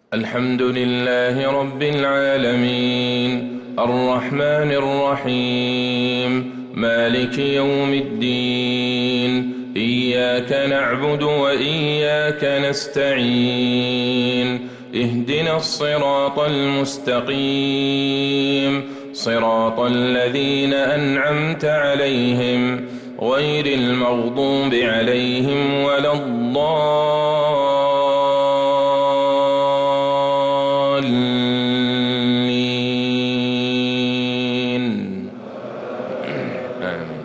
الحمد لله رب العالمين الرحمن الرحيم مالك يوم الدين إياك نعبد وإياك نستعين اهدنا الصراط المستقيم صراط الذين أنعمت عليهم غير المغضوب عليهم ولا الضالين آمين.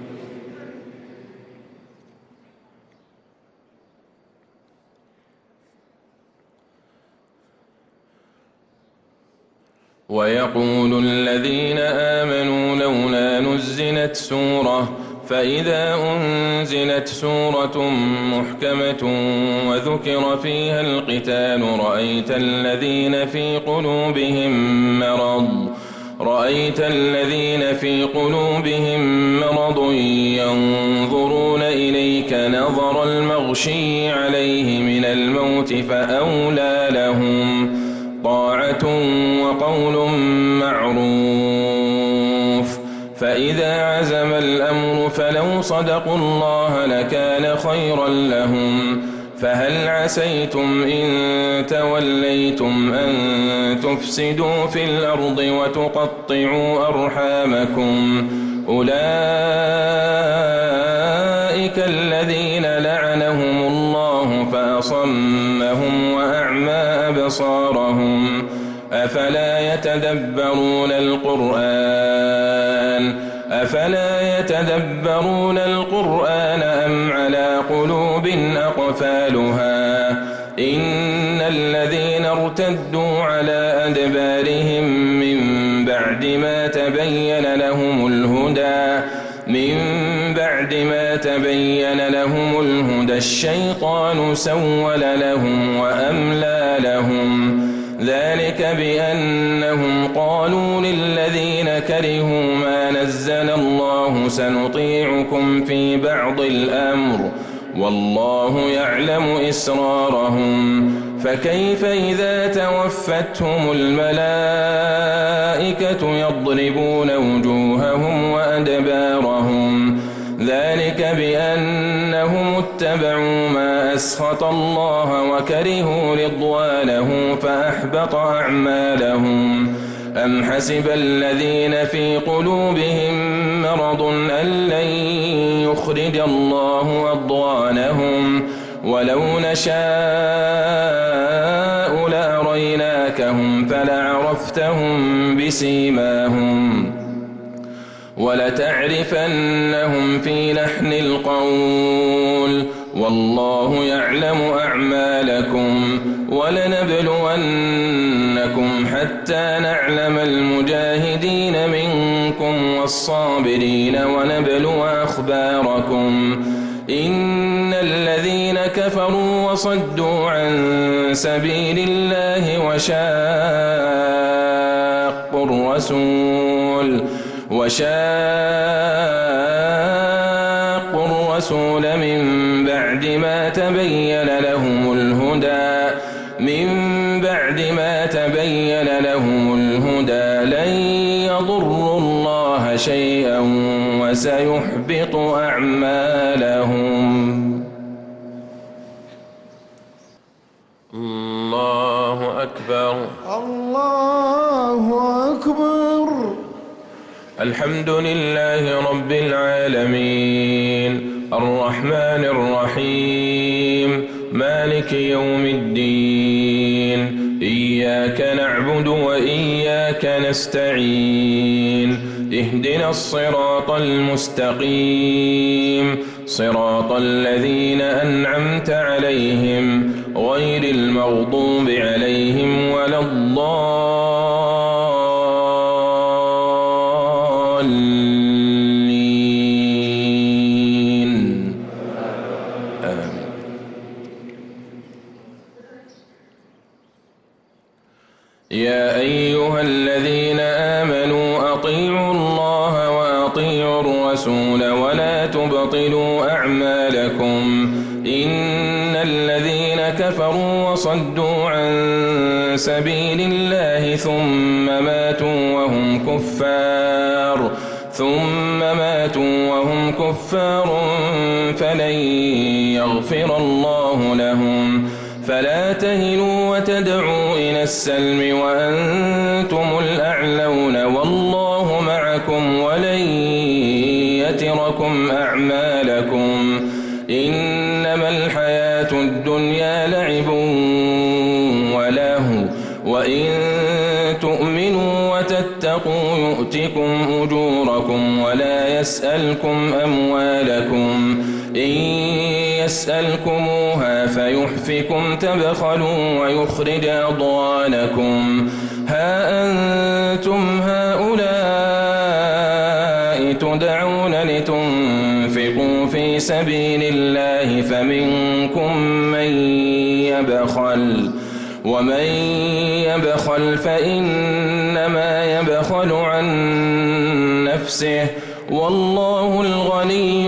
ويقول الذين آمنوا لولا نزلت سورة فإذا أنزلت سورة محكمة وذكر فيها القتال رأيت الذين في قلوبهم مرض ينظرون إليك نظر المغشي عليه من الموت فأولى لهم طاعة وقول معروف فإذا عزم الأمر فلو صدقوا الله لكان خيرا لهم فهل عسيتم إن توليتم أن تفسدوا في الأرض وتقطعوا أرحامكم أولئك الذين لعنهم الله فأصمهم وأعمى أبصارهم أفلا يتدبرون القرآن أم على قلوب أقفالها إن الذين ارتدوا على أدبارهم من بعد ما تبين لهم الهدى الشيطان سول لهم وأملى لهم ذلك بأنهم قالوا للذين كرهوا ما نزل الله سنطيعكم في بعض الأمر والله يعلم إسرارهم فكيف إذا توفتهم الملائكة يضربون وجوههم وأدبارهم ذلك بأنهم اتبعوا ما أسخط الله وكرهوا رضوانه فأحبط أعمالهم أم حسب الذين في قلوبهم مرض أن لن يخرج الله أضغانهم ولو نشاء لأريناكهم فلعرفتهم بسيماهم ولتعرفنهم في لحن القول والله يعلم أعمالكم ولنبلونكم حتى نعلم المجاهدين منكم والصابرين ونبلو أخباركم إن الذين كفروا وصدوا عن سبيل الله وشاقوا الرسول من بعد ما تبين لهم الهدى لن يضروا الله شيئا وسيحبط أعمالهم. الله أكبر الله أكبر. الحمد لله رب العالمين الرحمن الرحيم مالك يوم الدين إياك نعبد وإياك نستعين اهدنا الصراط المستقيم صراط الذين أنعمت عليهم غير المغضوب عليهم ولا الضالين آمين. يا أيها الذين آمنوا أطيعوا الله وأطيعوا الرسول ولا تبطلوا أعمالكم إن الذين كفروا وصدوا عن سبيل الله ثم ماتوا وهم كفار فلن يغفر الله لهم. فلا تهنوا وتدعوا إلى السلم وأنتم الأعلون والله معكم ولن يتركم أعمالكم. إنما الحياة الدنيا لعب ولهو وإن تؤمنوا وتتقوا يؤتكم أجوركم ولا يسألكم أموالكم. إن يسألكموها فيحفكم تبخلوا ويخرج أضغانكم. ها أنتم هؤلاء تدعون لتنفقوا في سبيل الله فمنكم من يبخل ومن يبخل فإنما يبخل عن نفسه والله الغني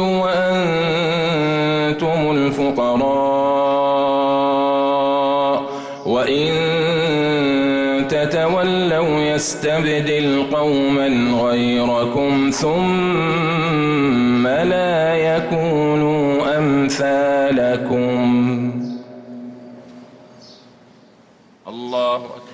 وأنتم الفقراء وإن تتولوا يستبدل قوما غيركم ثم لا يكونوا أمثالكم. الله أكبر.